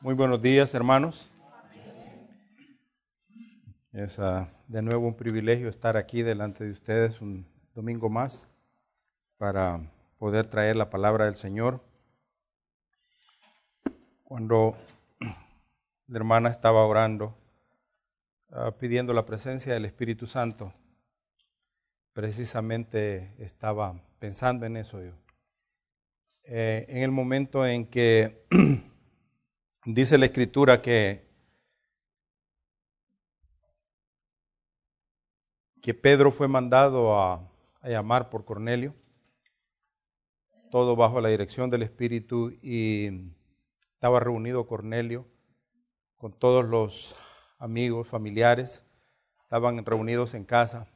Muy buenos días, hermanos. Es de nuevo un privilegio estar aquí delante de ustedes un domingo más para poder traer la palabra del Señor. Cuando la hermana estaba orando, pidiendo la presencia del Espíritu Santo, precisamente estaba pensando en eso yo. En el momento en que dice la Escritura que Pedro fue mandado a llamar por Cornelio, todo bajo la dirección del Espíritu, y estaba reunido Cornelio con todos los amigos, familiares, estaban reunidos en casa,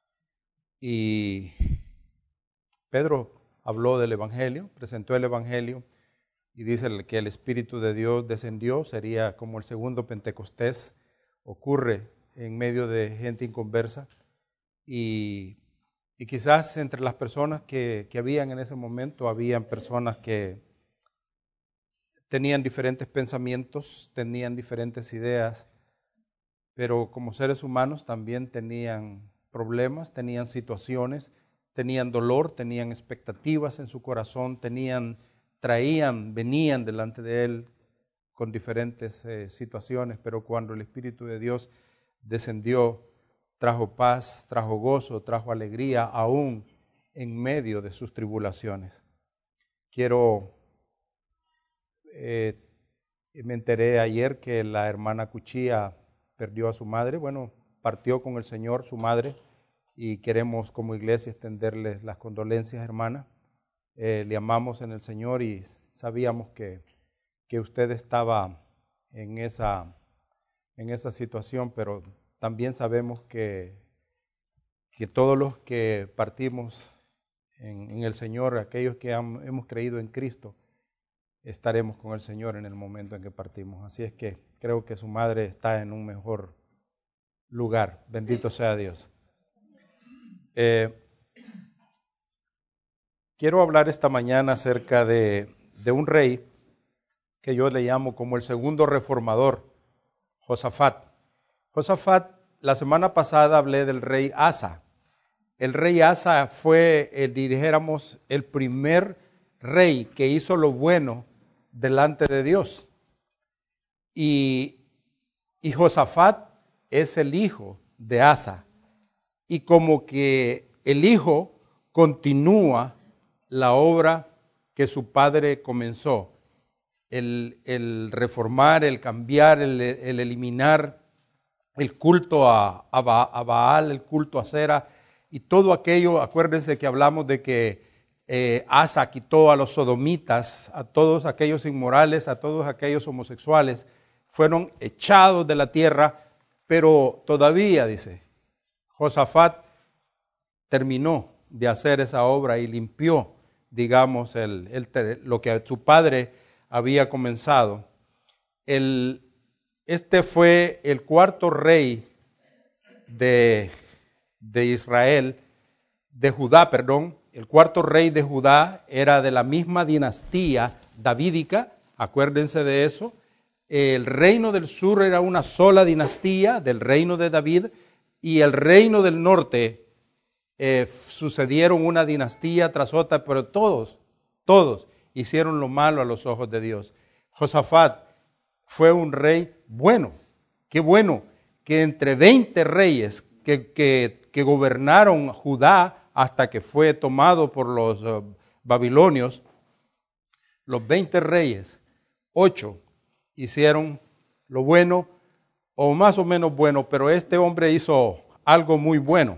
y Pedro habló del Evangelio, presentó el Evangelio, y dice que el Espíritu de Dios descendió, sería como el segundo Pentecostés, ocurre en medio de gente inconversa, y quizás entre las personas que habían en ese momento, habían personas que tenían diferentes pensamientos, tenían diferentes ideas, pero como seres humanos también tenían problemas, tenían situaciones, tenían dolor, tenían expectativas en su corazón, venían delante de Él con diferentes situaciones, pero cuando el Espíritu de Dios descendió, trajo paz, trajo gozo, trajo alegría, aún en medio de sus tribulaciones. Me enteré ayer que la hermana Cuchilla perdió a su madre, partió con el Señor su madre, y queremos como iglesia extenderles las condolencias, hermana. Le amamos en el Señor y sabíamos que usted estaba en esa situación, pero también sabemos que todos los que partimos en el Señor, aquellos que hemos creído en Cristo, estaremos con el Señor en el momento en que partimos. Así es que creo que su madre está en un mejor lugar. Bendito sea Dios. Quiero hablar esta mañana acerca de un rey que yo le llamo como el segundo reformador, Josafat. Josafat, la semana pasada hablé del rey Asa. El rey Asa fue, dijéramos, el primer rey que hizo lo bueno delante de Dios. Y Josafat es el hijo de Asa. Y como que el hijo continúa la obra que su padre comenzó. El reformar, el cambiar, el eliminar el culto a Baal, el culto a Acera y todo aquello. Acuérdense que hablamos de que Asa quitó a los sodomitas, a todos aquellos inmorales, a todos aquellos homosexuales, fueron echados de la tierra, pero todavía, dice, Josafat terminó de hacer esa obra y limpió, digamos, lo que su padre había comenzado. Este fue el cuarto rey de Israel, de Judá, perdón. El cuarto rey de Judá era de la misma dinastía davídica, acuérdense de eso. El reino del sur era una sola dinastía del reino de David, y el reino del norte sucedieron una dinastía tras otra, pero todos hicieron lo malo a los ojos de Dios. Josafat fue un rey bueno. Qué bueno que entre 20 reyes que gobernaron Judá hasta que fue tomado por los babilonios, los 20 reyes, 8 hicieron lo bueno o más o menos bueno, pero este hombre hizo algo muy bueno.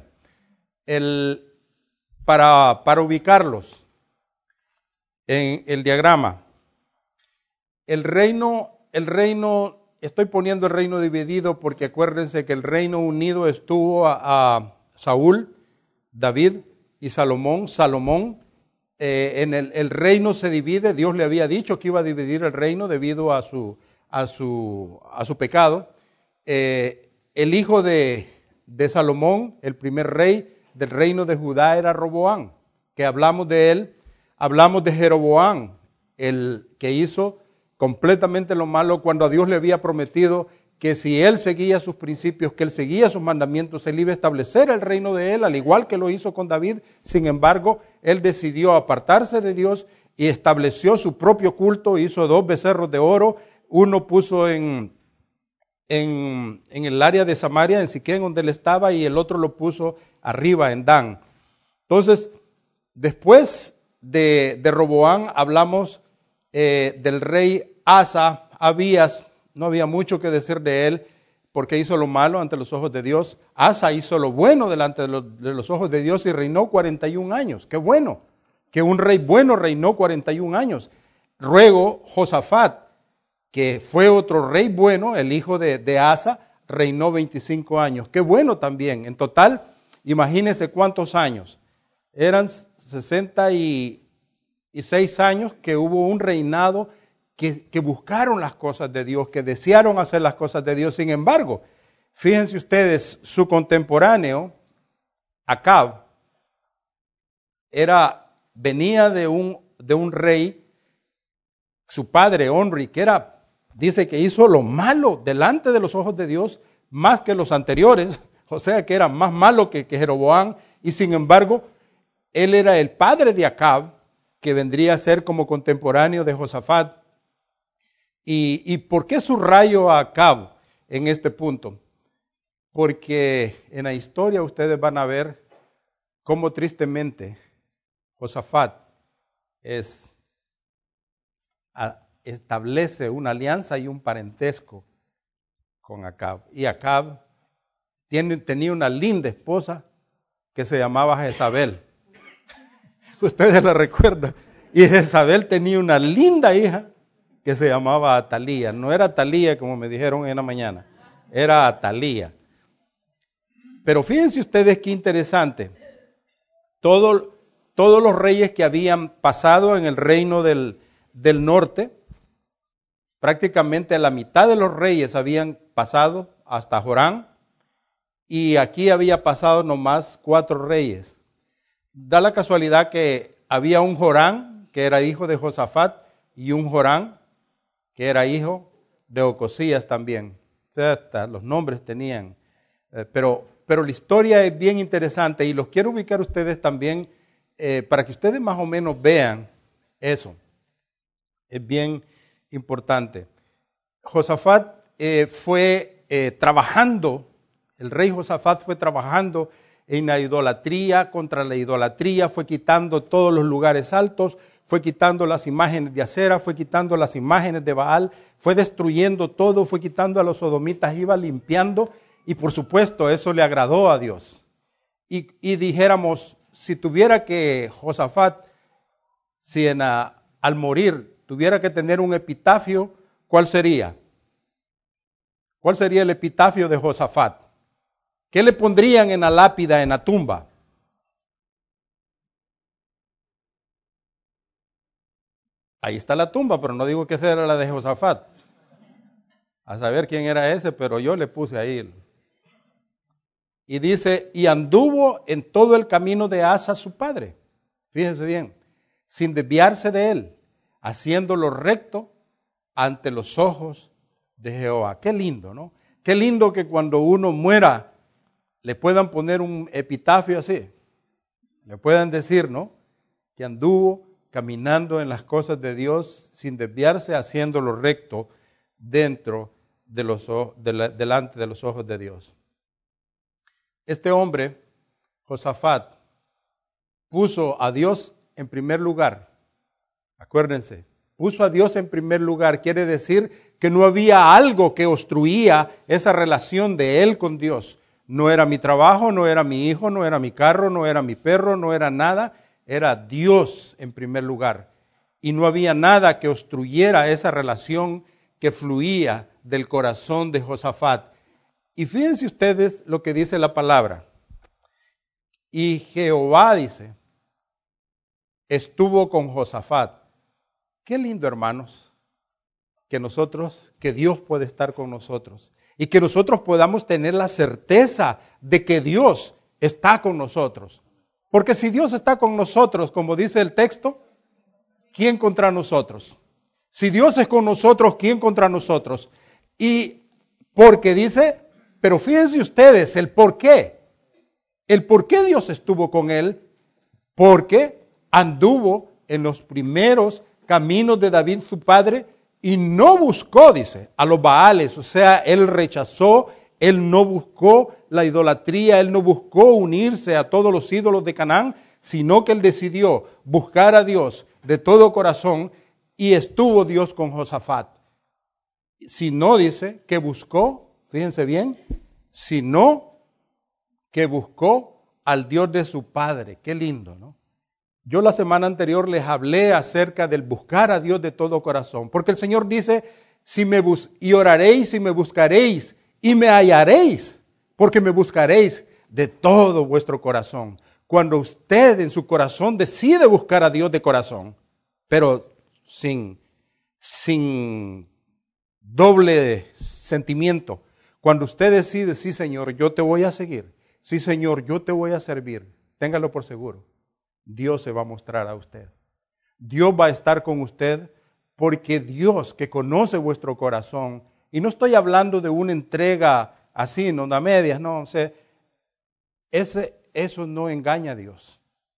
Para ubicarlos en el diagrama, el reino, estoy poniendo el reino dividido porque acuérdense que el reino unido estuvo a Saúl, David y Salomón. El reino se divide. Dios le había dicho que iba a dividir el reino debido a su pecado. El hijo de Salomón, el primer rey del reino de Judá, era Roboam, que hablamos de él. Hablamos de Jeroboam, el que hizo completamente lo malo, cuando a Dios le había prometido que si él seguía sus principios, que él seguía sus mandamientos, él iba a establecer el reino de él, al igual que lo hizo con David. Sin embargo, él decidió apartarse de Dios y estableció su propio culto, hizo 2 becerros de oro, uno puso en el área de Samaria, en Siquén, donde él estaba, y el otro lo puso arriba, en Dan. Entonces, después de Roboam, hablamos del rey Asa, Abías. No había mucho que decir de él, porque hizo lo malo ante los ojos de Dios. Asa hizo lo bueno delante de los ojos de Dios y reinó 41 años. ¡Qué bueno! Que un rey bueno reinó 41 años. Luego, Josafat, que fue otro rey bueno, el hijo de Asa, reinó 25 años. ¡Qué bueno también! En total, imagínense cuántos años. Eran 66 años que hubo un reinado que buscaron las cosas de Dios, que desearon hacer las cosas de Dios. Sin embargo, fíjense ustedes, su contemporáneo, Acab, venía de un rey, su padre, Omri, que dice que hizo lo malo delante de los ojos de Dios, más que los anteriores, o sea que era más malo que Jeroboam, y sin embargo, él era el padre de Acab, que vendría a ser como contemporáneo de Josafat. ¿Y por qué subrayo a Acab en este punto? Porque en la historia ustedes van a ver cómo tristemente Josafat establece una alianza y un parentesco con Acab. Y Acab tenía una linda esposa que se llamaba Jezabel. Ustedes la recuerdan. Y Jezabel tenía una linda hija que se llamaba Atalía. No era Atalía como me dijeron en la mañana, era Atalía. Pero fíjense ustedes qué interesante. Todos los reyes que habían pasado en el reino del norte, prácticamente la mitad de los reyes habían pasado hasta Joram, y aquí había pasado nomás 4 reyes. Da la casualidad que había un Joram, que era hijo de Josafat, y un Joram, que era hijo de Ocosías también. O sea, hasta los nombres tenían. Pero la historia es bien interesante y los quiero ubicar ustedes también para que ustedes más o menos vean eso. Es bien importante. Josafat fue trabajando, el rey Josafat fue trabajando en la idolatría, contra la idolatría, fue quitando todos los lugares altos, fue quitando las imágenes de Acera, fue quitando las imágenes de Baal, fue destruyendo todo, fue quitando a los sodomitas, iba limpiando, y por supuesto eso le agradó a Dios. Y dijéramos, si tuviera que Josafat, al morir tuviera que tener un epitafio, ¿cuál sería? ¿Cuál sería el epitafio de Josafat? ¿Qué le pondrían en la lápida, en la tumba? Ahí está la tumba, pero no digo que esa era la de Josafat. A saber quién era ese, pero yo le puse ahí. Y dice, y anduvo en todo el camino de Asa su padre. Fíjense bien, sin desviarse de él, haciendo lo recto ante los ojos de Jehová. Qué lindo, ¿no? Qué lindo que cuando uno muera le puedan poner un epitafio así. Le puedan decir, ¿no? Que anduvo caminando en las cosas de Dios sin desviarse, haciendo lo recto delante de los ojos de Dios. Este hombre, Josafat, puso a Dios en primer lugar. Acuérdense, puso a Dios en primer lugar. Quiere decir que no había algo que obstruía esa relación de él con Dios. No era mi trabajo, no era mi hijo, no era mi carro, no era mi perro, no era nada. Era Dios en primer lugar. Y no había nada que obstruyera esa relación que fluía del corazón de Josafat. Y fíjense ustedes lo que dice la palabra. Y Jehová, dice, estuvo con Josafat. Qué lindo, hermanos, que Dios puede estar con nosotros. Y que nosotros podamos tener la certeza de que Dios está con nosotros. Porque si Dios está con nosotros, como dice el texto, ¿quién contra nosotros? Si Dios es con nosotros, ¿quién contra nosotros? Y porque dice, pero fíjense ustedes el por qué. El por qué Dios estuvo con él, porque anduvo en los primeros caminos de David su padre y no buscó, dice, a los Baales. O sea, él rechazó, él no buscó la idolatría, él no buscó unirse a todos los ídolos de Canaán, sino que él decidió buscar a Dios de todo corazón y estuvo Dios con Josafat. Si no, dice, que buscó, fíjense bien, sino que buscó al Dios de su padre. Qué lindo, ¿no? Yo la semana anterior les hablé acerca del buscar a Dios de todo corazón, porque el Señor dice, y oraréis y me buscaréis y me hallaréis, porque me buscaréis de todo vuestro corazón. Cuando usted en su corazón decide buscar a Dios de corazón, pero sin doble sentimiento, cuando usted decide, sí Señor, yo te voy a seguir, sí Señor, yo te voy a servir, téngalo por seguro, Dios se va a mostrar a usted. Dios va a estar con usted porque Dios que conoce vuestro corazón, y no estoy hablando de una entrega así, no a medias, no, o sea, eso no engaña a Dios.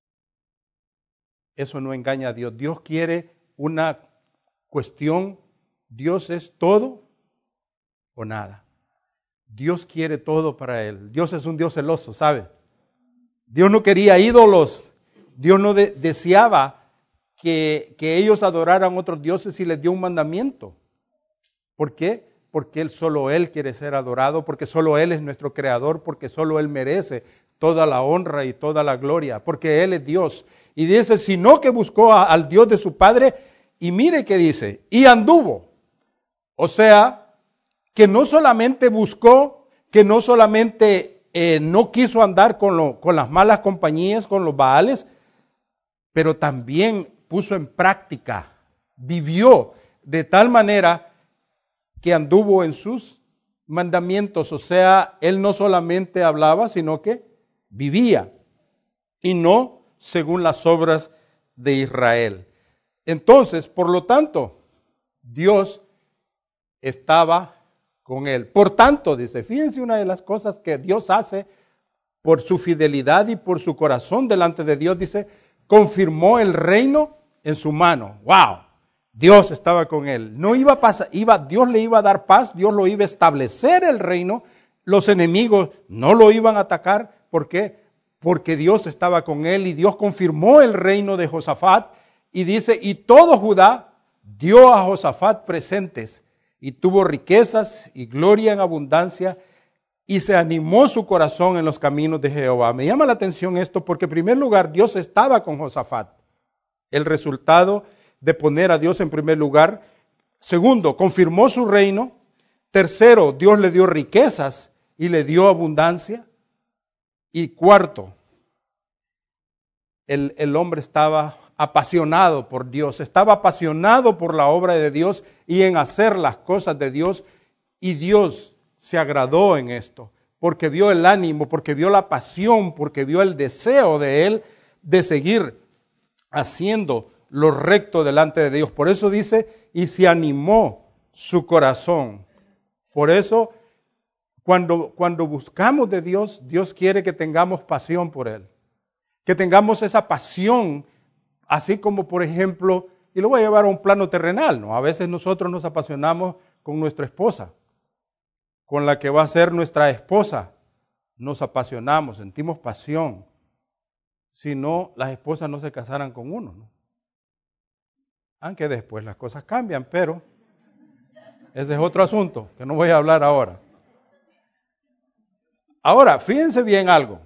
Eso no engaña a Dios. Dios quiere una cuestión, Dios es todo o nada. Dios quiere todo para él. Dios es un Dios celoso, ¿sabe? Dios no quería ídolos. Dios no deseaba que ellos adoraran a otros dioses y les dio un mandamiento. ¿Por qué? Porque solo Él quiere ser adorado, porque solo Él es nuestro creador, porque solo Él merece toda la honra y toda la gloria, porque Él es Dios. Y dice, sino que buscó al Dios de su padre, y mire qué dice, y anduvo. O sea, que no solamente buscó, que no solamente no quiso andar con las malas compañías, con los Baales, pero también puso en práctica, vivió de tal manera que anduvo en sus mandamientos. O sea, él no solamente hablaba, sino que vivía, y no según las obras de Israel. Entonces, por lo tanto, Dios estaba con él. Por tanto, dice, fíjense una de las cosas que Dios hace por su fidelidad y por su corazón delante de Dios, dice, confirmó el reino en su mano. ¡Wow! Dios estaba con él. No iba a pasar, Dios le iba a dar paz, Dios lo iba a establecer el reino. Los enemigos no lo iban a atacar. ¿Por qué? Porque Dios estaba con él y Dios confirmó el reino de Josafat. Y dice, y todo Judá dio a Josafat presentes y tuvo riquezas y gloria en abundancia y se animó su corazón en los caminos de Jehová. Me llama la atención esto porque en primer lugar Dios estaba con Josafat. El resultado de poner a Dios en primer lugar. Segundo, confirmó su reino. Tercero, Dios le dio riquezas y le dio abundancia. Y cuarto, el hombre estaba apasionado por Dios, estaba apasionado por la obra de Dios y en hacer las cosas de Dios. Y Dios se agradó en esto, porque vio el ánimo, porque vio la pasión, porque vio el deseo de él de seguir haciendo lo recto delante de Dios. Por eso dice, y se animó su corazón. Por eso, cuando buscamos de Dios, Dios quiere que tengamos pasión por Él. Que tengamos esa pasión, así como por ejemplo, y lo voy a llevar a un plano terrenal, ¿no? A veces nosotros nos apasionamos con nuestra esposa, con la que va a ser nuestra esposa. Nos apasionamos, sentimos pasión. Si no, las esposas no se casaran con uno, ¿no? Aunque después las cosas cambian, pero ese es otro asunto que no voy a hablar ahora. Ahora, fíjense bien algo.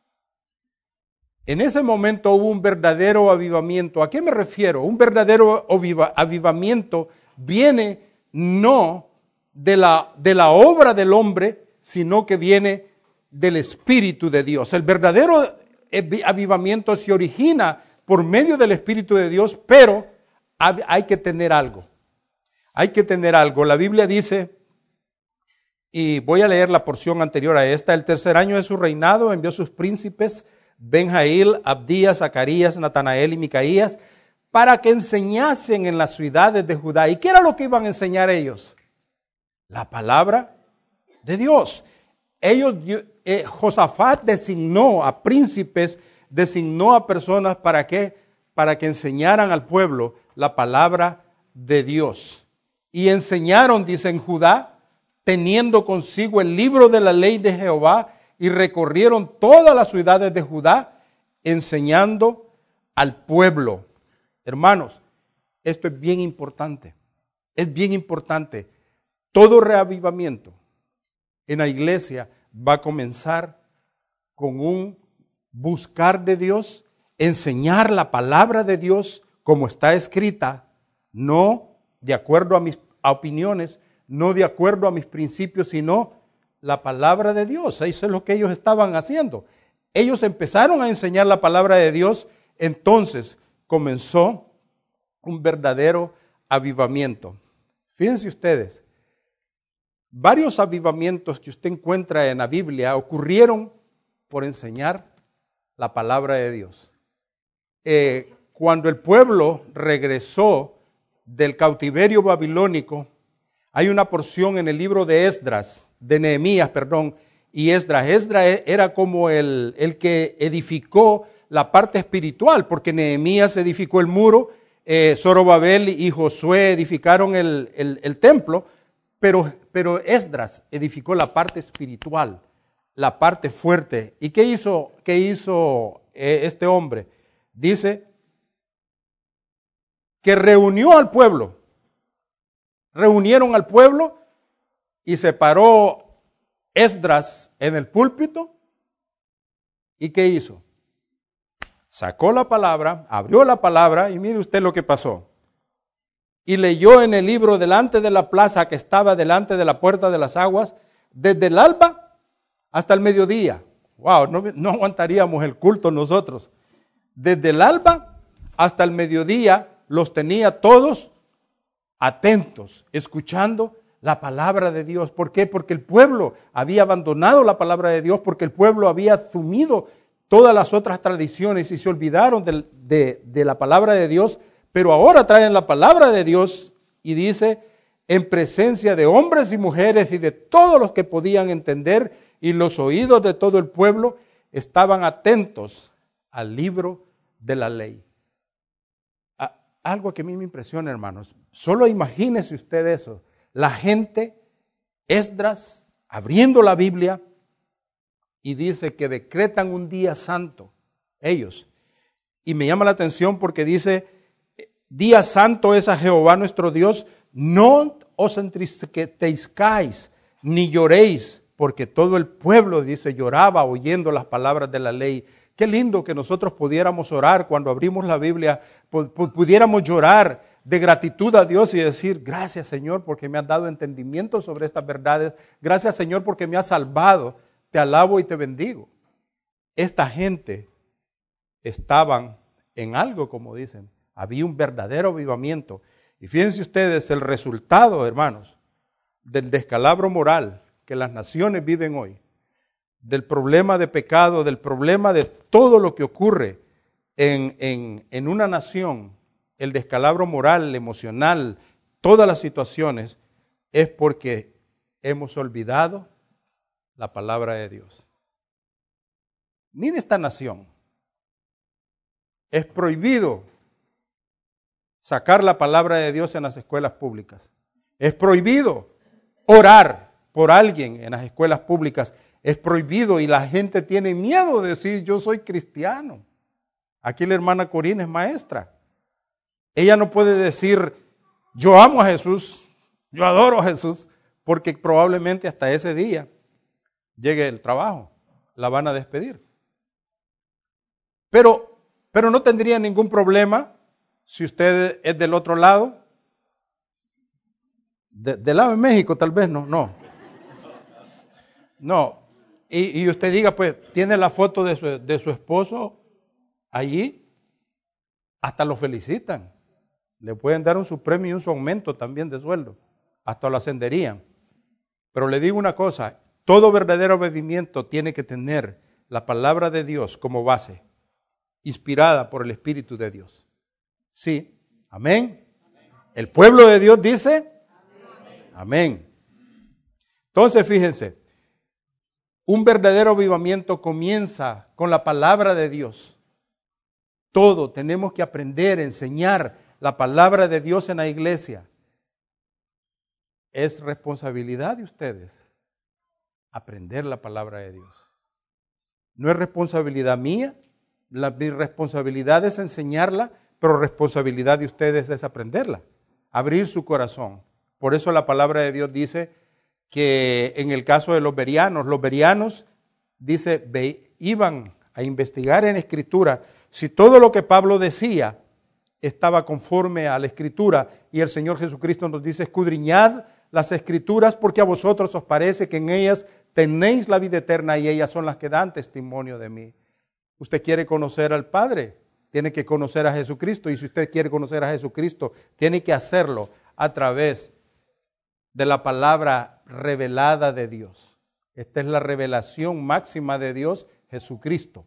En ese momento hubo un verdadero avivamiento. ¿A qué me refiero? Un verdadero avivamiento viene no de la obra del hombre, sino que viene del Espíritu de Dios. El verdadero avivamiento se origina por medio del Espíritu de Dios, pero hay que tener algo. Hay que tener algo. La Biblia dice, y voy a leer la porción anterior a esta, el tercer año de su reinado envió sus príncipes, Ben-Jail, Abdías, Zacarías, Natanael y Micaías, para que enseñasen en las ciudades de Judá. ¿Y qué era lo que iban a enseñar ellos? La palabra de Dios. Josafat designó a príncipes, designó a personas ¿para qué? Para que enseñaran al pueblo la palabra de Dios. Y enseñaron, dice en Judá, teniendo consigo el libro de la ley de Jehová, y recorrieron todas las ciudades de Judá, enseñando al pueblo. Hermanos, esto es bien importante. Es bien importante. Todo reavivamiento en la iglesia va a comenzar con un buscar de Dios, enseñar la palabra de Dios como está escrita, no de acuerdo a mis opiniones, no de acuerdo a mis principios, sino la palabra de Dios. Eso es lo que ellos estaban haciendo. Ellos empezaron a enseñar la palabra de Dios, entonces comenzó un verdadero avivamiento. Fíjense ustedes, varios avivamientos que usted encuentra en la Biblia ocurrieron por enseñar la palabra de Dios. Cuando el pueblo regresó del cautiverio babilónico, hay una porción en el libro de Nehemías, y Esdras. Esdras era como el que edificó la parte espiritual, porque Nehemías edificó el muro, Zorobabel y Josué edificaron el templo, pero Esdras edificó la parte espiritual, la parte fuerte. ¿Y qué hizo este hombre? Dice que reunió al pueblo. Reunieron al pueblo y se paró Esdras en el púlpito. ¿Y qué hizo? Sacó la palabra, abrió la palabra y mire usted lo que pasó. Y leyó en el libro delante de la plaza que estaba delante de la puerta de las aguas, desde el alba hasta el mediodía. Wow, no aguantaríamos el culto nosotros. Desde el alba hasta el mediodía los tenía todos atentos, escuchando la palabra de Dios. ¿Por qué? Porque el pueblo había abandonado la palabra de Dios, porque el pueblo había asumido todas las otras tradiciones y se olvidaron de la palabra de Dios, pero ahora traen la palabra de Dios y dice, en presencia de hombres y mujeres y de todos los que podían entender, y los oídos de todo el pueblo estaban atentos al libro de la ley. Algo que a mí me impresiona, hermanos. Solo imagínese usted eso. La gente, Esdras, abriendo la Biblia, y dice que decretan un día santo, ellos. Y me llama la atención porque dice, día santo es a Jehová nuestro Dios, no os entristezcáis, ni lloréis, porque todo el pueblo, dice, lloraba oyendo las palabras de la ley. Qué lindo que nosotros pudiéramos orar cuando abrimos la Biblia, pudiéramos llorar de gratitud a Dios y decir, gracias Señor porque me has dado entendimiento sobre estas verdades, gracias Señor porque me has salvado, te alabo y te bendigo. Esta gente estaban en algo, como dicen, había un verdadero avivamiento. Y fíjense ustedes el resultado, hermanos, del descalabro moral que las naciones viven hoy, del problema de pecado, del problema de todo lo que ocurre en una nación, el descalabro moral, emocional, todas las situaciones, es porque hemos olvidado la palabra de Dios. Mire esta nación. Es prohibido sacar la palabra de Dios en las escuelas públicas. Es prohibido orar por alguien en las escuelas públicas. Es prohibido y la gente tiene miedo de decir yo soy cristiano. Aquí la hermana Corina es maestra. Ella no puede decir yo amo a Jesús, yo adoro a Jesús, porque probablemente hasta ese día llegue el trabajo, la van a despedir. Pero no tendría ningún problema si usted es del otro lado, del lado de México tal vez, no. Y usted diga, pues, tiene la foto de su esposo allí, hasta lo felicitan. Le pueden dar su premio y su aumento también de sueldo, hasta lo ascenderían. Pero le digo una cosa, todo verdadero avivamiento tiene que tener la palabra de Dios como base, inspirada por el Espíritu de Dios. Sí. Amén. El pueblo de Dios dice, amén. Entonces, fíjense, un verdadero avivamiento comienza con la palabra de Dios. Todo tenemos que aprender, enseñar la palabra de Dios en la iglesia. Es responsabilidad de ustedes aprender la palabra de Dios. No es responsabilidad mía, mi responsabilidad es enseñarla, pero responsabilidad de ustedes es aprenderla, abrir su corazón. Por eso la palabra de Dios dice que en el caso de los bereanos, dice, iban a investigar en Escritura si todo lo que Pablo decía estaba conforme a la Escritura, y el Señor Jesucristo nos dice, escudriñad las Escrituras porque a vosotros os parece que en ellas tenéis la vida eterna y ellas son las que dan testimonio de mí. Usted quiere conocer al Padre, tiene que conocer a Jesucristo, y si usted quiere conocer a Jesucristo, tiene que hacerlo a través de la palabra revelada de Dios. Esta es la revelación máxima de Dios, Jesucristo.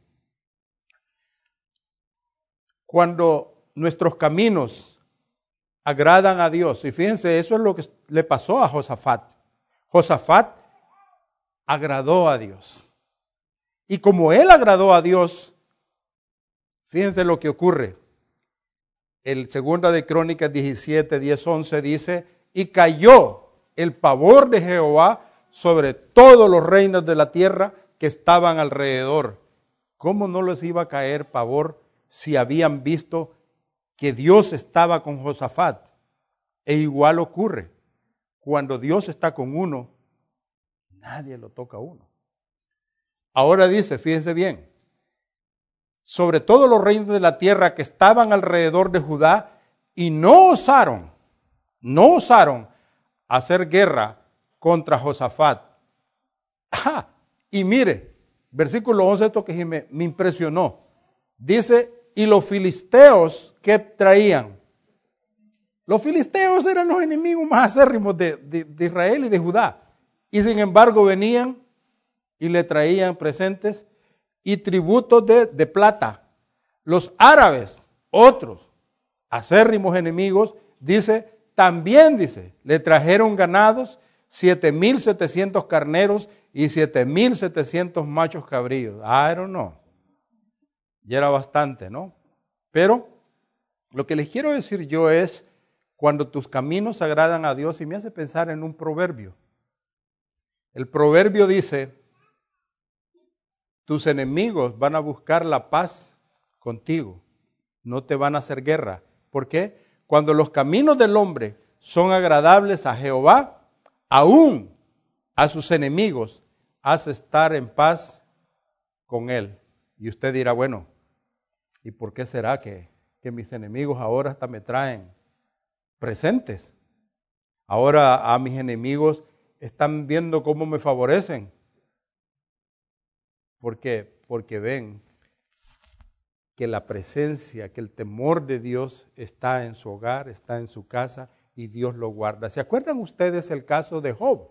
Cuando nuestros caminos agradan a Dios, y fíjense, eso es lo que le pasó a Josafat. Josafat agradó a Dios. Y como él agradó a Dios, fíjense lo que ocurre. El 2 de Crónicas 17, 10, 11 dice, y cayó el pavor de Jehová sobre todos los reinos de la tierra que estaban alrededor. ¿Cómo no les iba a caer pavor si habían visto que Dios estaba con Josafat? E igual ocurre. Cuando Dios está con uno, nadie lo toca a uno. Ahora dice, fíjense bien, sobre todos los reinos de la tierra que estaban alrededor de Judá y no osaron hacer guerra contra Josafat. Y mire, versículo 11, esto que me impresionó. Dice, y los filisteos, ¿qué traían? Los filisteos eran los enemigos más acérrimos de Israel y de Judá. Y sin embargo venían y le traían presentes y tributos de plata. Los árabes, otros acérrimos enemigos, también le trajeron ganados, 7,700 carneros y 7,700 machos cabríos. I don't know. Ya era bastante, ¿no? Pero lo que les quiero decir yo es, cuando tus caminos agradan a Dios, y me hace pensar en un proverbio. El proverbio dice, tus enemigos van a buscar la paz contigo, no te van a hacer guerra. ¿Por qué? Cuando los caminos del hombre son agradables a Jehová, aún a sus enemigos hace estar en paz con él. Y usted dirá, bueno, ¿y por qué será que mis enemigos ahora hasta me traen presentes? Ahora a mis enemigos están viendo cómo me favorecen. ¿Por qué? Porque ven que la presencia, que el temor de Dios está en su hogar, está en su casa y Dios lo guarda. ¿Se acuerdan ustedes el caso de Job?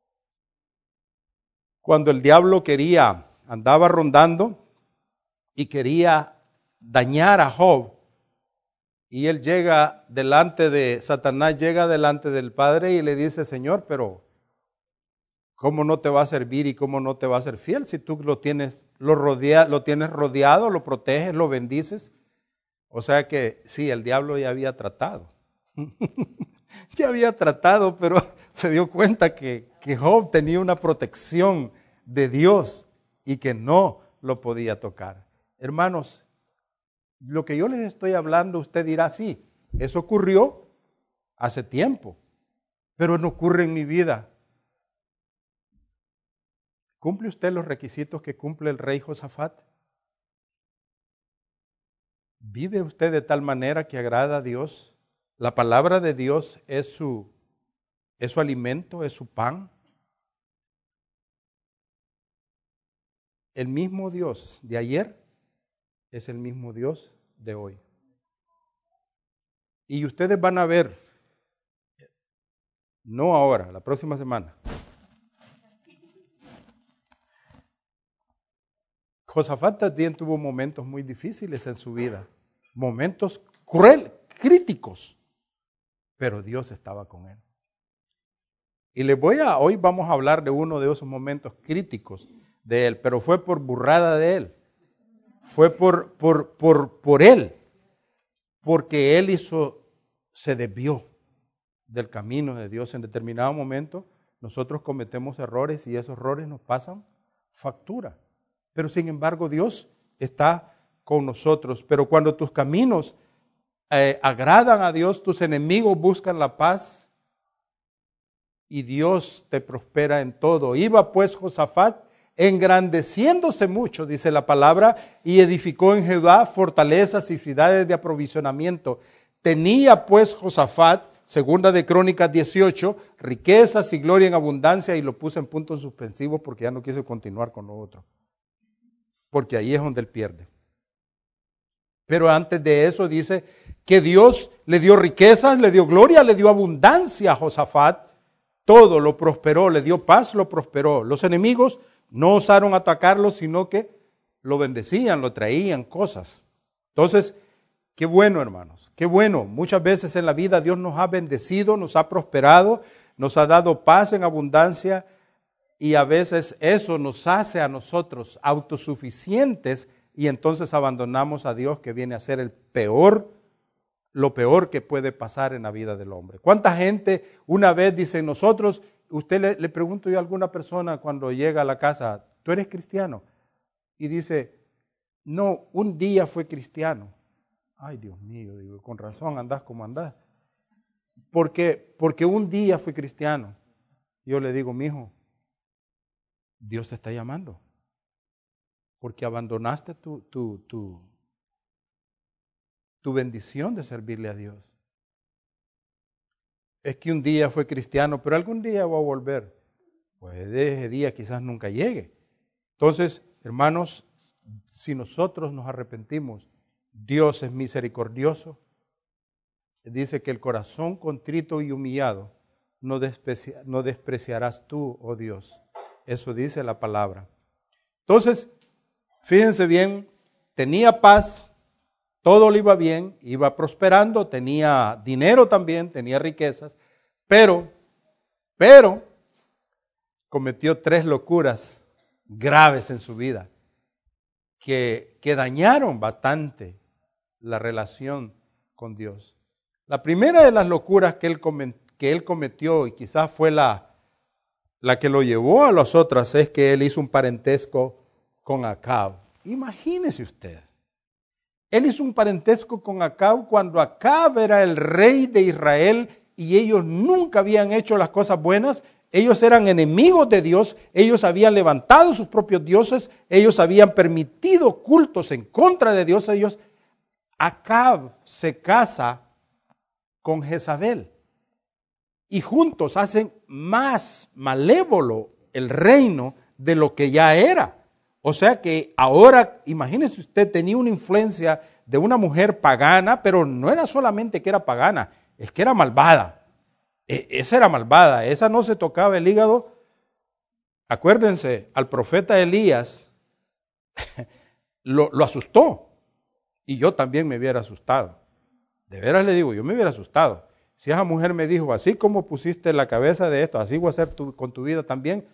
Cuando el diablo andaba rondando y quería dañar a Job, y él Satanás llega delante del Padre y le dice, Señor, pero ¿cómo no te va a servir y cómo no te va a ser fiel si tú lo tienes rodeado, lo proteges, lo bendices? O sea que sí, el diablo ya había tratado. Ya había tratado, pero se dio cuenta que Job tenía una protección de Dios y que no lo podía tocar. Hermanos, lo que yo les estoy hablando, usted dirá, sí, eso ocurrió hace tiempo, pero no ocurre en mi vida. ¿Cumple usted los requisitos que cumple el rey Josafat? ¿Vive usted de tal manera que agrada a Dios? ¿La palabra de Dios es su alimento, es su pan? El mismo Dios de ayer es el mismo Dios de hoy. Y ustedes van a ver, no ahora, la próxima semana, Josafat también tuvo momentos muy difíciles en su vida, momentos críticos, pero Dios estaba con él. Y hoy vamos a hablar de uno de esos momentos críticos de él, pero fue por burrada de él. Fue por él, porque él se desvió del camino de Dios. En determinado momento nosotros cometemos errores y esos errores nos pasan factura. Pero sin embargo Dios está con nosotros. Pero cuando tus caminos agradan a Dios, tus enemigos buscan la paz y Dios te prospera en todo. Iba pues Josafat engrandeciéndose mucho, dice la palabra, y edificó en Judá fortalezas y ciudades de aprovisionamiento. Tenía pues Josafat, segunda de Crónicas 18, riquezas y gloria en abundancia, y lo puse en puntos suspensivos porque ya no quise continuar con lo otro, porque ahí es donde él pierde. Pero antes de eso dice que Dios le dio riquezas, le dio gloria, le dio abundancia a Josafat, todo lo prosperó, le dio paz, lo prosperó. Los enemigos no osaron atacarlo, sino que lo bendecían, lo traían cosas. Entonces, qué bueno, hermanos, qué bueno. Muchas veces en la vida Dios nos ha bendecido, nos ha prosperado, nos ha dado paz en abundancia y a veces eso nos hace a nosotros autosuficientes y entonces abandonamos a Dios, que viene a ser lo peor que puede pasar en la vida del hombre. ¿Cuánta gente una vez dice nosotros? Usted le pregunto yo a alguna persona cuando llega a la casa, ¿tú eres cristiano? Y dice, no, un día fue cristiano. Ay, Dios mío, digo, con razón andás como andás. Porque un día fui cristiano. Yo le digo, mijo, Dios te está llamando. Porque abandonaste tu bendición de servirle a Dios. Es que un día fue cristiano, pero algún día va a volver. Pues ese día quizás nunca llegue. Entonces, hermanos, si nosotros nos arrepentimos, Dios es misericordioso. Dice que el corazón contrito y humillado no despreciarás tú, oh Dios. Eso dice la palabra. Entonces, fíjense bien, tenía paz. Todo le iba bien, iba prosperando, tenía dinero también, tenía riquezas, pero cometió 3 locuras graves en su vida que dañaron bastante la relación con Dios. La primera de las locuras que él cometió, y quizás fue la que lo llevó a las otras, es que él hizo un parentesco con Acab. Imagínese usted. Él hizo un parentesco con Acab cuando Acab era el rey de Israel y ellos nunca habían hecho las cosas buenas. Ellos eran enemigos de Dios, ellos habían levantado sus propios dioses, ellos habían permitido cultos en contra de Dios. Acab se casa con Jezabel y juntos hacen más malévolo el reino de lo que ya era. O sea que ahora, imagínese usted, tenía una influencia de una mujer pagana, pero no era solamente que era pagana, es que era malvada. Esa era malvada, esa no se tocaba el hígado. Acuérdense, al profeta Elías lo asustó y yo también me hubiera asustado. De veras le digo, yo me hubiera asustado. Si esa mujer me dijo, así como pusiste la cabeza de esto, así voy a hacer con tu vida también,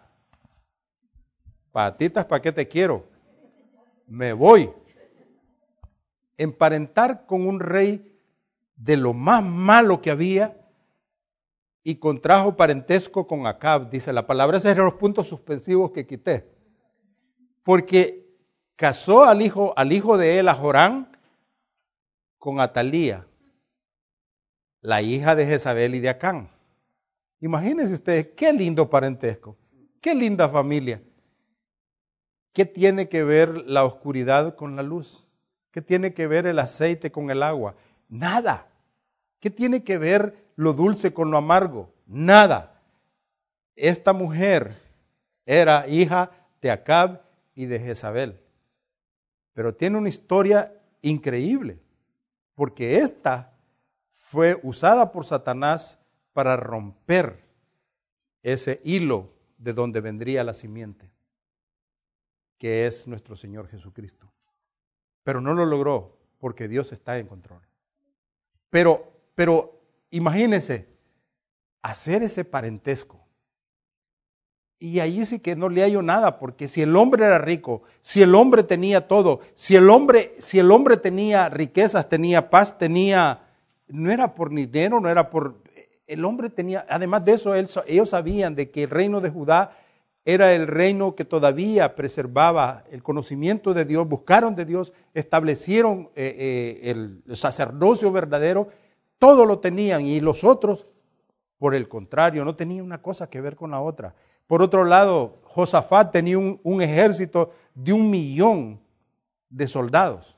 patitas, ¿para qué te quiero? Me voy. Emparentar con un rey de lo más malo que había y contrajo parentesco con Acab, dice la palabra. Esos eran los puntos suspensivos que quité. Porque casó al hijo de él, a Jorán, con Atalía, la hija de Jezabel y de Acán. Imagínense ustedes, qué lindo parentesco, qué linda familia. ¿Qué tiene que ver la oscuridad con la luz? ¿Qué tiene que ver el aceite con el agua? Nada. ¿Qué tiene que ver lo dulce con lo amargo? Nada. Esta mujer era hija de Acab y de Jezabel. Pero tiene una historia increíble, porque esta fue usada por Satanás para romper ese hilo de donde vendría la simiente, que es nuestro Señor Jesucristo. Pero no lo logró porque Dios está en control. Pero imagínense, hacer ese parentesco. Y ahí sí que no le hallo nada, porque si el hombre era rico, si el hombre tenía todo, si el hombre tenía riquezas, tenía paz, no era por dinero, no era por, el hombre tenía, además de eso, ellos sabían de que el reino de Judá era el reino que todavía preservaba el conocimiento de Dios, buscaron de Dios, establecieron el sacerdocio verdadero, todo lo tenían, y los otros, por el contrario, no tenían una cosa que ver con la otra. Por otro lado, Josafat tenía un ejército de 1,000,000 de soldados.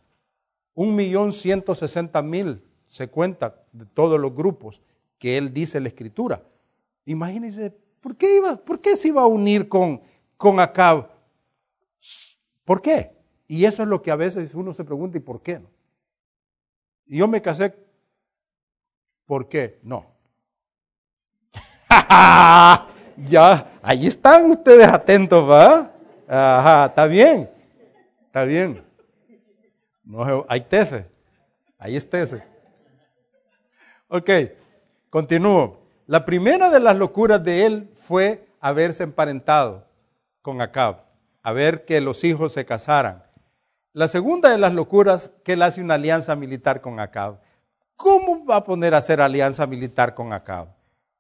1,160,000 se cuenta de todos los grupos que él dice en la Escritura. Imagínense, ¿por qué se iba a unir con Acab? ¿Por qué? Y eso es lo que a veces uno se pregunta, ¿y por qué? Y yo me casé, ¿por qué? No. Ya, ahí están ustedes atentos, ¿va? Ajá, está bien. No, hay tesis, ahí es tesis. Ok, continúo. La primera de las locuras de él fue haberse emparentado con Acab, a ver que los hijos se casaran. La segunda de las locuras, que él hace una alianza militar con Acab. ¿Cómo va a poner a hacer alianza militar con Acab?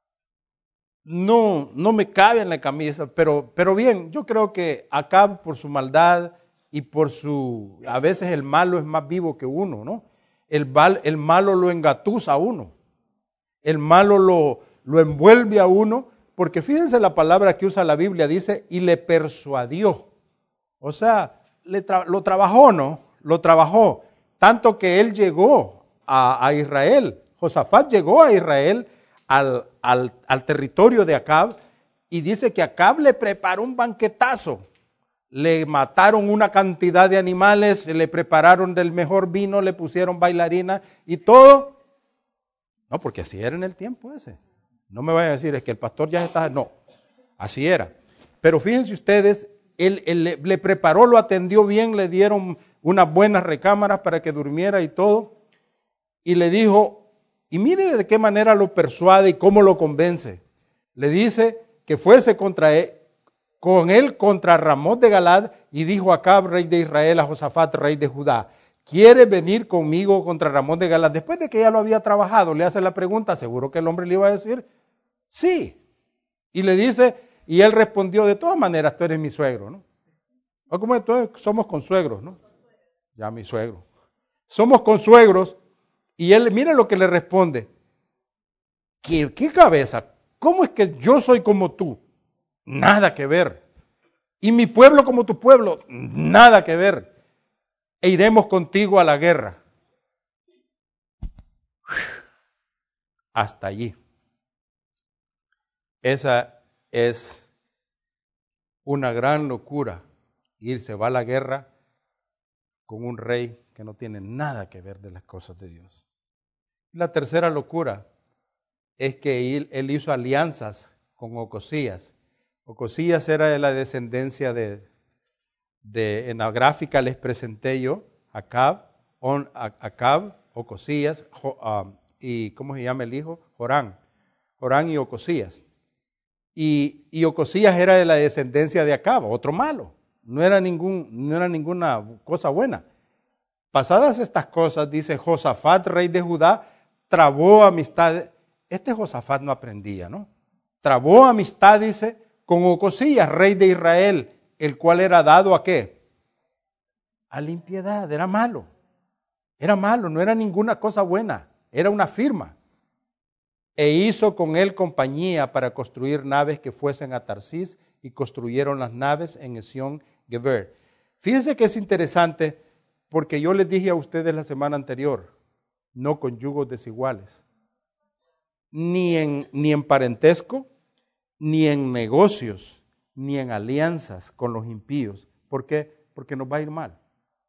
No me cabe en la camisa, pero bien, yo creo que Acab, por su maldad y a veces el malo es más vivo que uno, ¿no? El malo lo engatusa a uno, el malo lo envuelve a uno, porque fíjense la palabra que usa la Biblia, dice, y le persuadió. O sea, lo trabajó, ¿no? Lo trabajó, tanto que él llegó a Israel. Josafat llegó a Israel, al territorio de Acab, y dice que Acab le preparó un banquetazo. Le mataron una cantidad de animales, le prepararon del mejor vino, le pusieron bailarinas y todo. No, porque así era en el tiempo ese. No me vayan a decir, es que el pastor ya está. No, así era. Pero fíjense ustedes, él le preparó, lo atendió bien, le dieron unas buenas recámaras para que durmiera y todo. Y le dijo, y mire de qué manera lo persuade y cómo lo convence. Le dice que fuese con él contra Ramot de Galad, y dijo a Acab, rey de Israel, a Josafat, rey de Judá, ¿quiere venir conmigo contra Ramot de Galad? Después de que ya lo había trabajado, le hace la pregunta, seguro que el hombre le iba a decir, sí. Y le dice, y él respondió, de todas maneras, tú eres mi suegro, ¿no? O como somos consuegros, ¿no? Ya mi suegro. Somos consuegros. Y él, mira lo que le responde. ¿Qué cabeza? ¿Cómo es que yo soy como tú? Nada que ver. Y mi pueblo como tu pueblo, nada que ver. E iremos contigo a la guerra. Hasta allí. Esa es una gran locura. Irse va a la guerra con un rey que no tiene nada que ver de las cosas de Dios. La tercera locura es que él hizo alianzas con Ocosías. Ocosías era de la descendencia en la gráfica les presenté yo, Acab, Ocosías, y ¿cómo se llama el hijo? Jorán y Ocosías. Y Ocosías era de la descendencia de Acab, otro malo, no era ninguna cosa buena. Pasadas estas cosas, dice Josafat, rey de Judá, trabó amistad. Este Josafat no aprendía, ¿no? Trabó amistad, dice, con Ocosías, rey de Israel, el cual era dado ¿a qué? A la impiedad, era malo, no era ninguna cosa buena, era una firma. E hizo con él compañía para construir naves que fuesen a Tarsís, y construyeron las naves en Esión Geber. Fíjense que es interesante, porque yo les dije a ustedes la semana anterior, no con yugos desiguales, ni en parentesco, ni en negocios, ni en alianzas con los impíos. ¿Por qué? Porque nos va a ir mal.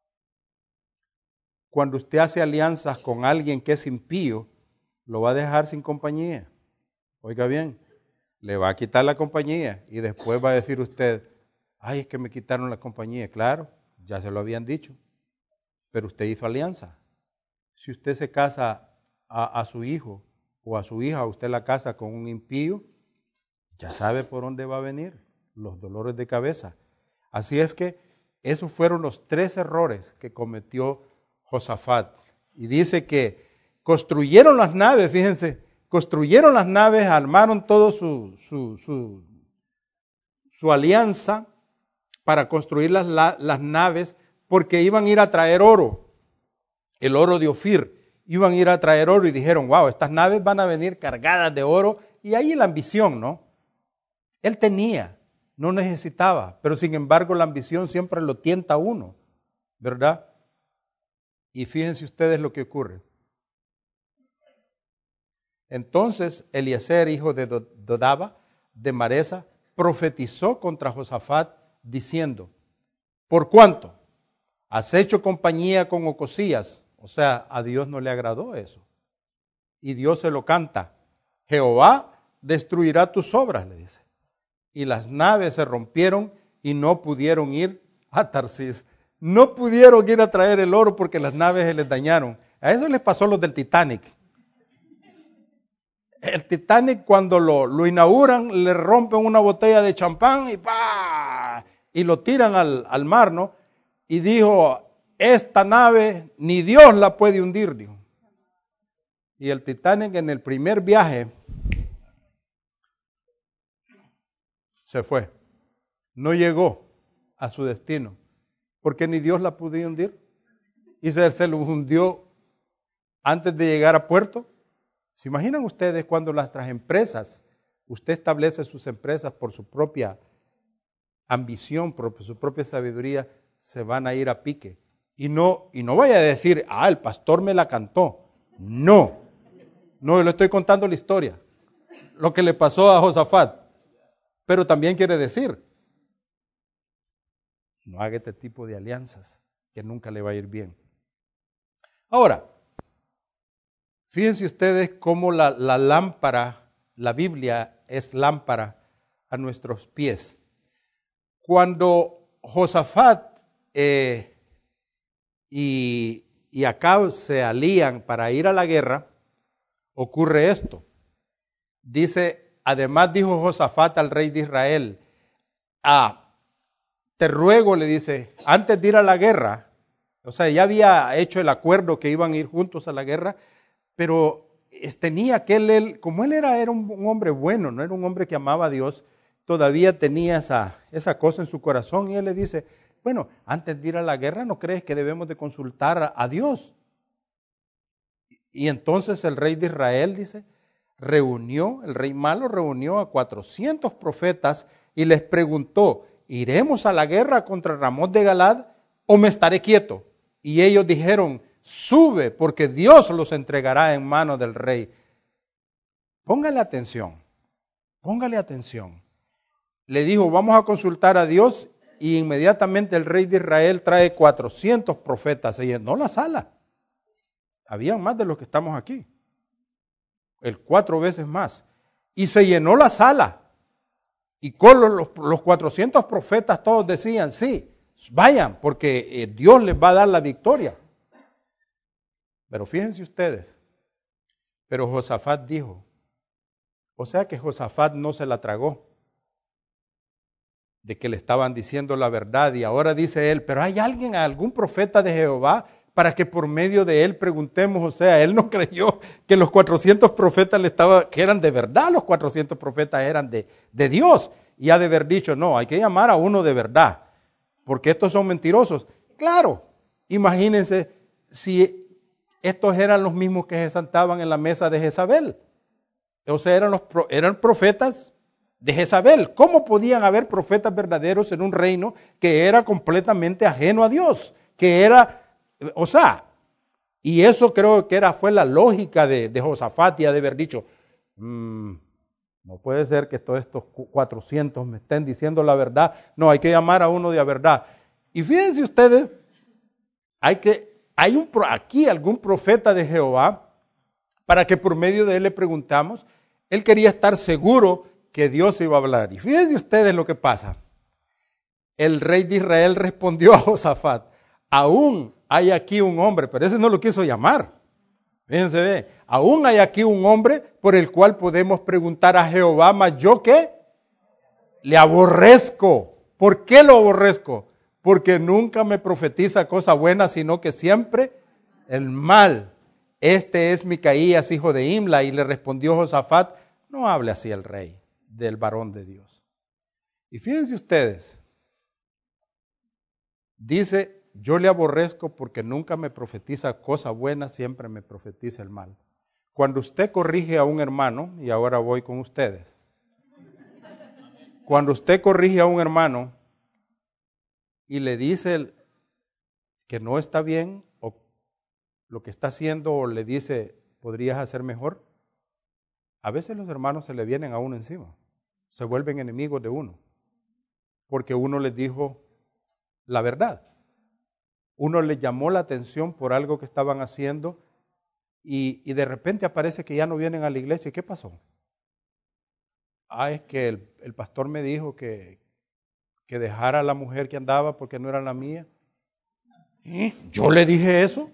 Cuando usted hace alianzas con alguien que es impío, lo va a dejar sin compañía. Oiga bien, le va a quitar la compañía y después va a decir usted, ay, es que me quitaron la compañía. Claro, ya se lo habían dicho, pero usted hizo alianza. Si usted se casa a su hijo o a su hija, a usted la casa con un impío, ya sabe por dónde va a venir los dolores de cabeza. Así es que esos fueron los 3 errores que cometió Josafat. Y dice que construyeron las naves, fíjense, construyeron las naves, armaron todo su alianza para construir las naves, porque iban a ir a traer oro, el oro de Ofir, iban a ir a traer oro y dijeron, wow, estas naves van a venir cargadas de oro, y ahí la ambición, ¿no? Él tenía, no necesitaba, pero sin embargo la ambición siempre lo tienta a uno, ¿verdad? Y fíjense ustedes lo que ocurre. Entonces Eliezer, hijo de Dodaba, de Maresa, profetizó contra Josafat diciendo, ¿por cuánto has hecho compañía con Ocosías? O sea, a Dios no le agradó eso. Y Dios se lo canta. Jehová destruirá tus obras, le dice. Y las naves se rompieron y no pudieron ir a Tarsis. No pudieron ir a traer el oro porque las naves se les dañaron. A eso les pasó a los del Titanic. El Titanic, cuando lo inauguran, le rompen una botella de champán y ¡pah! Y lo tiran al mar, ¿no? Y dijo, esta nave ni Dios la puede hundir, dijo. Y el Titanic en el primer viaje se fue. No llegó a su destino, porque ni Dios la pudo hundir. Y se lo hundió antes de llegar a puerto. ¿Se imaginan ustedes cuando nuestras empresas, usted establece sus empresas por su propia ambición, por su propia sabiduría, se van a ir a pique? Y no vaya a decir, el pastor me la cantó. No, yo le estoy contando la historia, lo que le pasó a Josafat. Pero también quiere decir, no haga este tipo de alianzas, que nunca le va a ir bien. Ahora, fíjense ustedes cómo la lámpara, la Biblia es lámpara a nuestros pies. Cuando Josafat y Acab se alían para ir a la guerra, ocurre esto. Dice, además dijo Josafat al rey de Israel, te ruego, le dice, antes de ir a la guerra, o sea, ya había hecho el acuerdo que iban a ir juntos a la guerra, pero tenía que él, como él era un hombre bueno, no era un hombre que amaba a Dios, todavía tenía esa cosa en su corazón, y él le dice, bueno, antes de ir a la guerra, ¿no crees que debemos de consultar a Dios? Y entonces el rey de Israel, dice, el rey malo reunió a 400 profetas y les preguntó, ¿iremos a la guerra contra Ramot de Galad o me estaré quieto? Y ellos dijeron, sube, porque Dios los entregará en manos del rey. Póngale atención. Le dijo, vamos a consultar a Dios, y inmediatamente el rey de Israel trae 400 profetas. Se llenó la sala. Habían más de los que estamos aquí. 4 veces más. Y se llenó la sala. Y con los 400 profetas todos decían, sí, vayan, porque Dios les va a dar la victoria. Pero fíjense ustedes, pero Josafat dijo, o sea que Josafat no se la tragó, de que le estaban diciendo la verdad, y ahora dice él, pero ¿hay algún profeta de Jehová para que por medio de él preguntemos? O sea, él no creyó que los 400 profetas que eran de verdad, los 400 profetas eran de Dios, y ha de haber dicho, no, hay que llamar a uno de verdad, porque estos son mentirosos. Claro, imagínense si estos eran los mismos que se sentaban en la mesa de Jezabel. O sea, eran profetas de Jezabel. ¿Cómo podían haber profetas verdaderos en un reino que era completamente ajeno a Dios? Y eso creo que fue la lógica de Josafat, y ha de haber dicho, no puede ser que todos estos 400 me estén diciendo la verdad. No, hay que llamar a uno de la verdad. Y fíjense ustedes, hay aquí algún profeta de Jehová para que por medio de él le preguntamos. Él quería estar seguro que Dios iba a hablar. Y fíjense ustedes lo que pasa. El rey de Israel respondió a Josafat, aún hay aquí un hombre, pero ese no lo quiso llamar. Fíjense, ve, aún hay aquí un hombre por el cual podemos preguntar a Jehová, mas yo qué, le aborrezco. ¿Por qué lo aborrezco? Porque nunca me profetiza cosa buena, sino que siempre el mal. Este es Micaías, hijo de Imla. Y le respondió Josafat, no hable así el rey del varón de Dios. Y fíjense ustedes, dice, yo le aborrezco porque nunca me profetiza cosa buena, siempre me profetiza el mal. Cuando usted corrige a un hermano, y ahora voy con ustedes, cuando usted corrige a un hermano y le dice que no está bien o lo que está haciendo o le dice podrías hacer mejor, a veces los hermanos se le vienen a uno encima, se vuelven enemigos de uno, porque uno les dijo la verdad. Uno les llamó la atención por algo que estaban haciendo y de repente aparece que ya no vienen a la iglesia. ¿Qué pasó? Es que el pastor me dijo que dejara a la mujer que andaba porque no era la mía. ¿Yo le dije eso?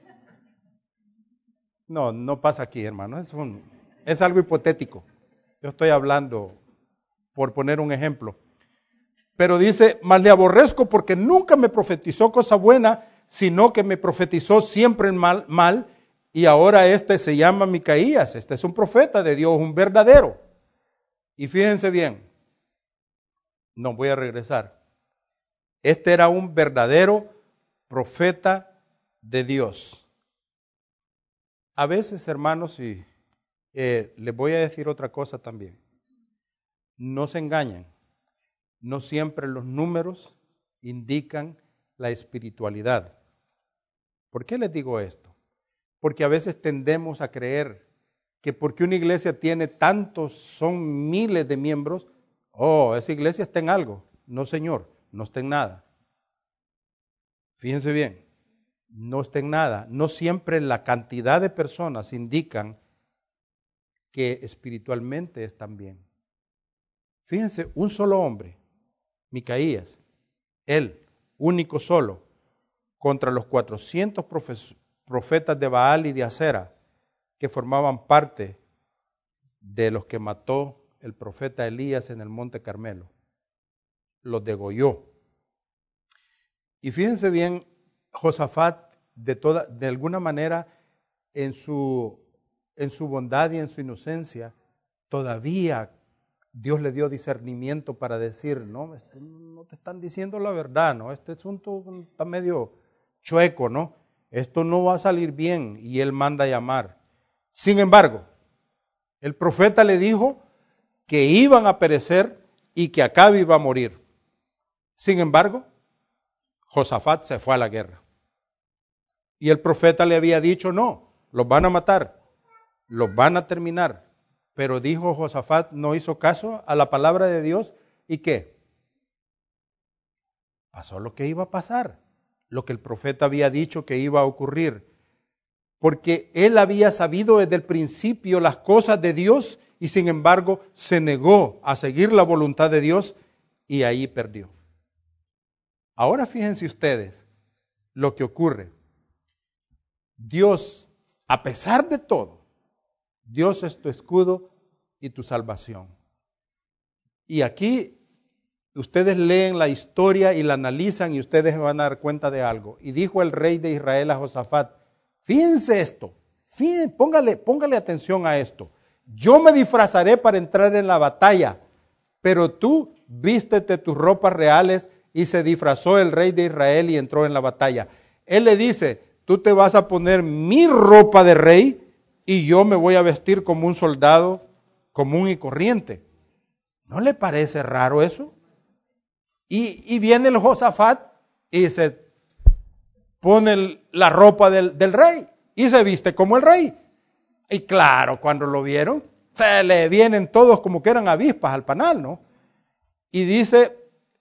No, no pasa aquí, hermano. Es algo hipotético. Yo estoy hablando por poner un ejemplo. Pero dice, mas le aborrezco porque nunca me profetizó cosa buena, sino que me profetizó siempre el mal. Y ahora este se llama Micaías. Este es un profeta de Dios, un verdadero. Y fíjense bien, no voy a regresar. Este era un verdadero profeta de Dios. A veces, hermanos, y les voy a decir otra cosa también. No se engañen. No siempre los números indican la espiritualidad. ¿Por qué les digo esto? Porque a veces tendemos a creer que porque una iglesia tiene tantos, son miles de miembros, esa iglesia está en algo. No, señor, no está en nada. Fíjense bien, no está en nada. No siempre la cantidad de personas indican que espiritualmente están bien. Fíjense, un solo hombre, Micaías, él, único solo, contra los 400 profetas de Baal y de Acera, que formaban parte de los que mató el profeta Elías en el Monte Carmelo. Los degolló. Y fíjense bien, Josafat, de alguna manera, en su bondad y en su inocencia, todavía Dios le dio discernimiento para decir, no te están diciendo la verdad, ¿no? Este asunto está medio chueco, ¿no? Esto no va a salir bien, y él manda a llamar. Sin embargo, el profeta le dijo que iban a perecer y que Acabe iba a morir. Sin embargo, Josafat se fue a la guerra. Y el profeta le había dicho, no, los van a matar, los van a terminar. Pero dijo Josafat, no hizo caso a la palabra de Dios. ¿Y qué? Pasó lo que iba a pasar, lo que el profeta había dicho que iba a ocurrir. Porque él había sabido desde el principio las cosas de Dios y sin embargo se negó a seguir la voluntad de Dios y ahí perdió. Ahora fíjense ustedes lo que ocurre. Dios, a pesar de todo, Dios es tu escudo y tu salvación. Y aquí ustedes leen la historia y la analizan y ustedes van a dar cuenta de algo. Y dijo el rey de Israel a Josafat, fíjense esto, póngale atención a esto. Yo me disfrazaré para entrar en la batalla, pero tú vístete tus ropas reales. Y se disfrazó el rey de Israel y entró en la batalla. Él le dice, tú te vas a poner mi ropa de rey y yo me voy a vestir como un soldado común y corriente. ¿No le parece raro eso? Y viene el Josafat y se pone la ropa del rey y se viste como el rey. Y claro, cuando lo vieron, se le vienen todos como que eran avispas al panal, ¿no? Y dice,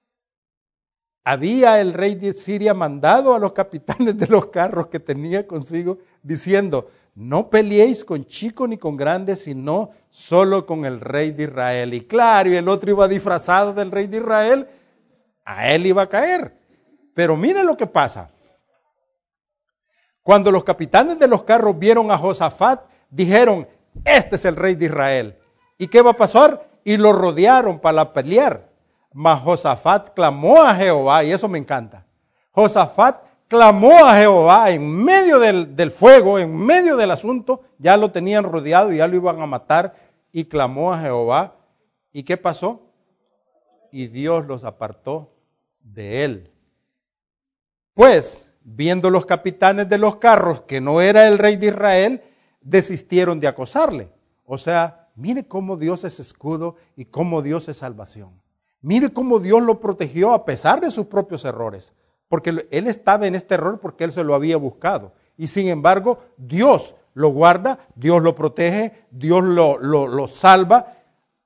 había el rey de Siria mandado a los capitanes de los carros que tenía consigo, diciendo, no peleéis con chico ni con grande, sino solo con el rey de Israel. Y claro, y el otro iba disfrazado del rey de Israel, a él iba a caer. Pero miren lo que pasa. Cuando los capitanes de los carros vieron a Josafat, dijeron, este es el rey de Israel. ¿Y qué va a pasar? Y lo rodearon para pelear. Mas Josafat clamó a Jehová, y eso me encanta. Josafat clamó a Jehová en medio del fuego, en medio del asunto, ya lo tenían rodeado y ya lo iban a matar, y clamó a Jehová. ¿Y qué pasó? Y Dios los apartó de él. Pues, viendo los capitanes de los carros que no era el rey de Israel, desistieron de acosarle. O sea, mire cómo Dios es escudo y cómo Dios es salvación. Mire cómo Dios lo protegió a pesar de sus propios errores. Porque él estaba en este error porque él se lo había buscado. Y sin embargo, Dios lo guarda, Dios lo protege, Dios lo salva.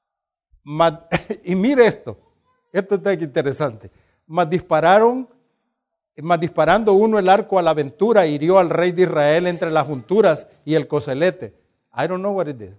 Y mire esto está interesante. Mas disparando uno el arco a la aventura, hirió al rey de Israel entre las junturas y el coselete. I don't know what it did.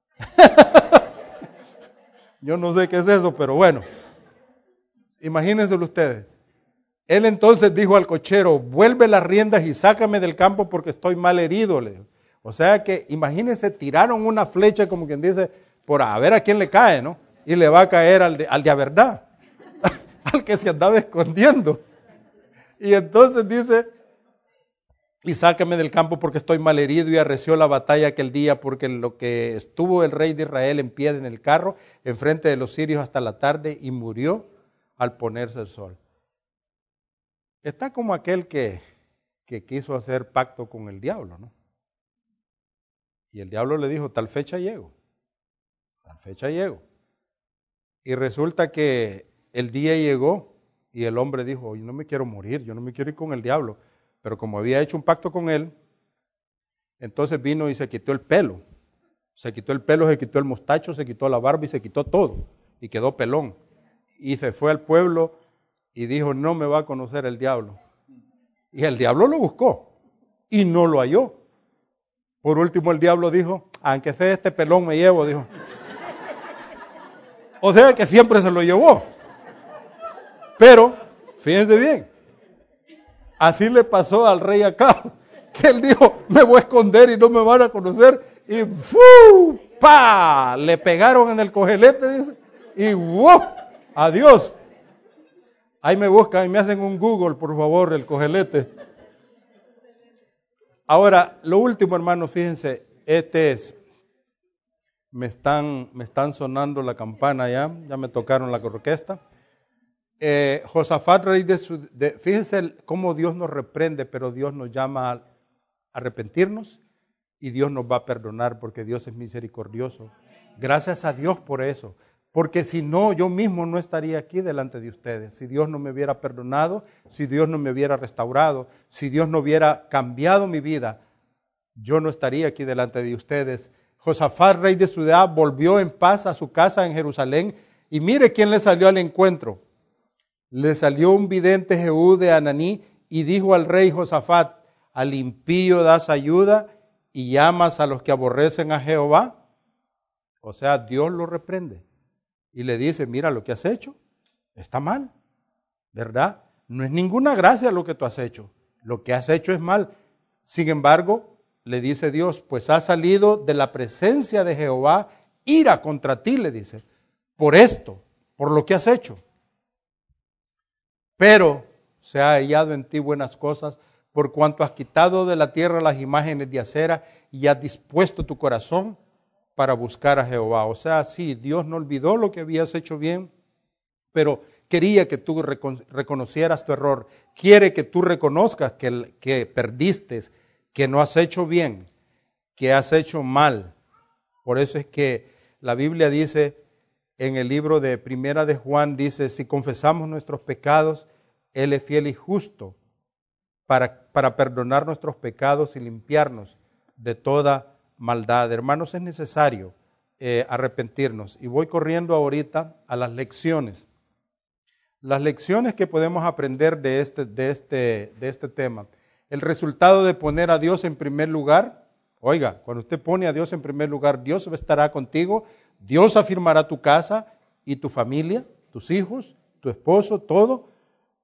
Yo no sé qué es eso, pero bueno. Imagínenselo ustedes. Él entonces dijo al cochero, vuelve las riendas y sácame del campo porque estoy mal herido. Le dijo. O sea que, imagínense, tiraron una flecha, como quien dice, por a ver a quién le cae, ¿no? Y le va a caer al de a verdad, al que se andaba escondiendo. Y entonces dice, y sácame del campo porque estoy mal herido, y arreció la batalla aquel día, porque lo que estuvo el rey de Israel en pie en el carro, enfrente de los sirios hasta la tarde, y murió al ponerse el sol. Está como aquel que quiso hacer pacto con el diablo, ¿no? Y el diablo le dijo, tal fecha llego, tal fecha llego. Y resulta que el día llegó y el hombre dijo, yo no me quiero morir, yo no me quiero ir con el diablo. Pero como había hecho un pacto con él, entonces vino y se quitó el pelo. Se quitó el pelo, se quitó el mostacho, se quitó la barba y se quitó todo. Y quedó pelón. Y se fue al pueblo y dijo, no me va a conocer el diablo. Y el diablo lo buscó y no lo halló. Por último el diablo dijo, aunque sea este pelón me llevo, dijo. O sea que siempre se lo llevó. Pero, fíjense bien, así le pasó al rey Acab, que él dijo, me voy a esconder y no me van a conocer. Y ¡fu! ¡Pa! Le pegaron en el cojelete, dice, y ¡wow! ¡Adiós! Ahí me buscan y me hacen un Google, por favor, el cojelete. Ahora, lo último, hermano, fíjense, me están sonando la campana ya me tocaron la orquesta. Josafat, rey fíjense cómo Dios nos reprende, pero Dios nos llama a arrepentirnos y Dios nos va a perdonar porque Dios es misericordioso. Gracias a Dios por eso, porque si no, yo mismo no estaría aquí delante de ustedes. Si Dios no me hubiera perdonado, si Dios no me hubiera restaurado, si Dios no hubiera cambiado mi vida, yo no estaría aquí delante de ustedes. Josafat, rey de Judá, volvió en paz a su casa en Jerusalén y mire quién le salió al encuentro. Le salió un vidente, Jehú de Ananí, y dijo al rey Josafat, al impío das ayuda y llamas a los que aborrecen a Jehová. O sea, Dios lo reprende y le dice, mira lo que has hecho, está mal, ¿verdad? No es ninguna gracia lo que tú has hecho, lo que has hecho es mal. Sin embargo, le dice Dios, pues ha salido de la presencia de Jehová ira contra ti, le dice, por esto, por lo que has hecho. Pero se ha hallado en ti buenas cosas, por cuanto has quitado de la tierra las imágenes de acera y has dispuesto tu corazón para buscar a Jehová. O sea, sí, Dios no olvidó lo que habías hecho bien, pero quería que tú reconocieras tu error. Quiere que tú reconozcas que perdiste, que no has hecho bien, que has hecho mal. Por eso es que la Biblia dice, en el libro de Primera de Juan, dice, si confesamos nuestros pecados, Él es fiel y justo para perdonar nuestros pecados y limpiarnos de toda maldad. Hermanos, es necesario arrepentirnos. Y voy corriendo ahorita a las lecciones. Las lecciones que podemos aprender de este tema. El resultado de poner a Dios en primer lugar. Oiga, cuando usted pone a Dios en primer lugar, Dios estará contigo. Dios afirmará tu casa y tu familia, tus hijos, tu esposo, todo.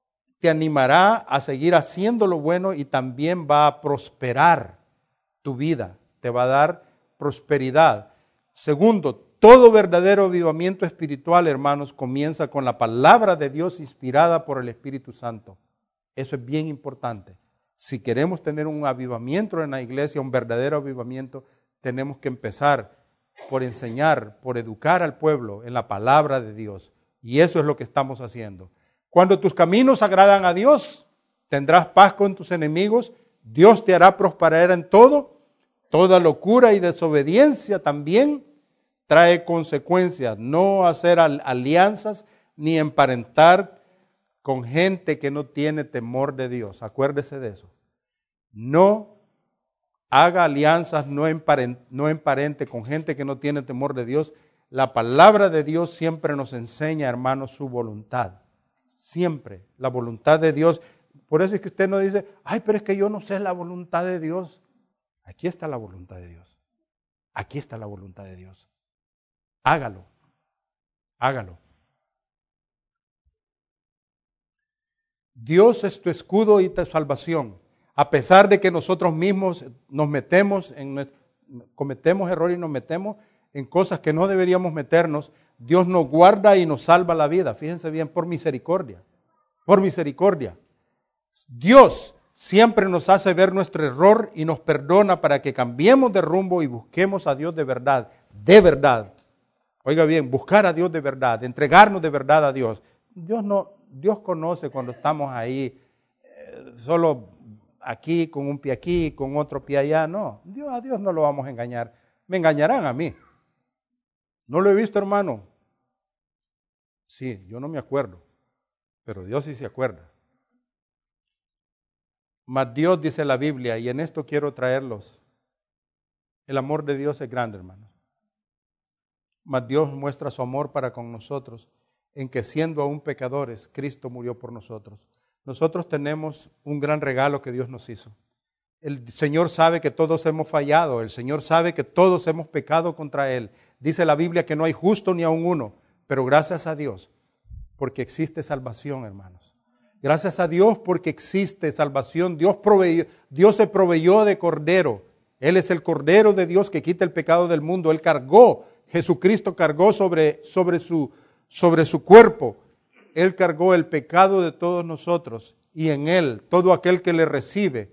te animará a seguir haciendo lo bueno y también va a prosperar tu vida, te va a dar prosperidad. Segundo, todo verdadero avivamiento espiritual, hermanos, comienza con la palabra de Dios inspirada por el Espíritu Santo. Eso es bien importante. Si queremos tener un avivamiento en la iglesia, un verdadero avivamiento, tenemos que empezar por enseñar, por educar al pueblo en la palabra de Dios. Y eso es lo que estamos haciendo. Cuando tus caminos agradan a Dios, tendrás paz con tus enemigos, Dios te hará prosperar en todo. Toda locura y desobediencia también trae consecuencias. No hacer alianzas ni emparentar con gente que no tiene temor de Dios. Acuérdese de eso. No haga alianzas, no emparente con gente que no tiene temor de Dios. La palabra de Dios siempre nos enseña, hermanos, su voluntad. Siempre, la voluntad de Dios. Por eso es que usted no dice, ay, pero es que yo no sé la voluntad de Dios. Aquí está la voluntad de Dios. Aquí está la voluntad de Dios. Hágalo. Hágalo. Dios es tu escudo y tu salvación. A pesar de que nosotros mismos cometemos errores y nos metemos en cosas que no deberíamos meternos, Dios nos guarda y nos salva la vida. Fíjense bien, por misericordia. Por misericordia. Dios siempre nos hace ver nuestro error y nos perdona para que cambiemos de rumbo y busquemos a Dios de verdad. De verdad. Oiga bien, buscar a Dios de verdad, entregarnos de verdad a Dios. Dios conoce cuando estamos ahí, solo aquí, con un pie aquí, con otro pie allá. No, a Dios no lo vamos a engañar. Me engañarán a mí. ¿No lo he visto, hermano? Sí, yo no me acuerdo, pero Dios sí se acuerda. Mas Dios dice la Biblia, y en esto quiero traerlos. El amor de Dios es grande, hermano. Mas Dios muestra su amor para con nosotros, en que siendo aún pecadores, Cristo murió por nosotros. Nosotros tenemos un gran regalo que Dios nos hizo. El Señor sabe que todos hemos fallado, el Señor sabe que todos hemos pecado contra Él. Dice la Biblia que no hay justo ni aun uno, pero gracias a Dios, porque existe salvación, hermanos. Gracias a Dios porque existe salvación. Dios se proveyó de Cordero. Él es el Cordero de Dios que quita el pecado del mundo. Él cargó, Jesucristo cargó sobre su cuerpo. Él cargó el pecado de todos nosotros. Y en Él, todo aquel que le recibe,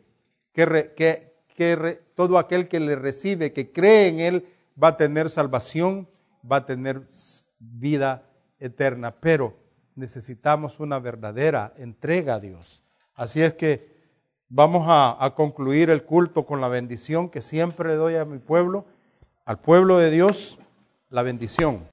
todo aquel que le recibe, que cree en Él, va a tener salvación, va a tener vida eterna. Pero necesitamos una verdadera entrega a Dios. Así es que vamos a concluir el culto con la bendición que siempre le doy a mi pueblo, al pueblo de Dios, la bendición.